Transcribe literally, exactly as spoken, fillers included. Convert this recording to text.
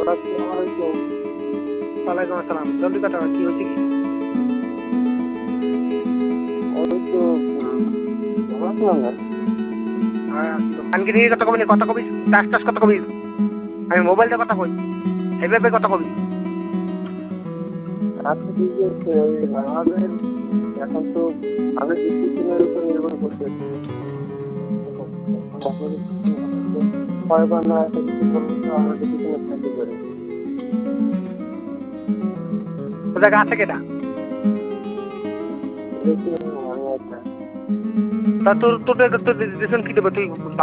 আসসালামু আলাইকুম। ওয়ালাইকুম আসসালাম। জলদি কথা কি হয়েছে কি? ওই তো ভালো আছিলাম না। কানকে নিয়ে কথা কবি কথা কবি টাস টাস কথা কবি। আমি মোবাইলতে কথা কই এইভাবে কথা কবি। আজকে কি হচ্ছে আমাদের এখন তো আমাদের ডিসিশনের উপর নির্ভর করতেছে। কয়বার না একটা কিছু বলবো তো আমরা ডিসিশনে থাকতে পারি। তো জায়গা আছে কেটা? দেখি আমি একটা তা তোর তোর তোর ডিসিশন কি দেবে তুই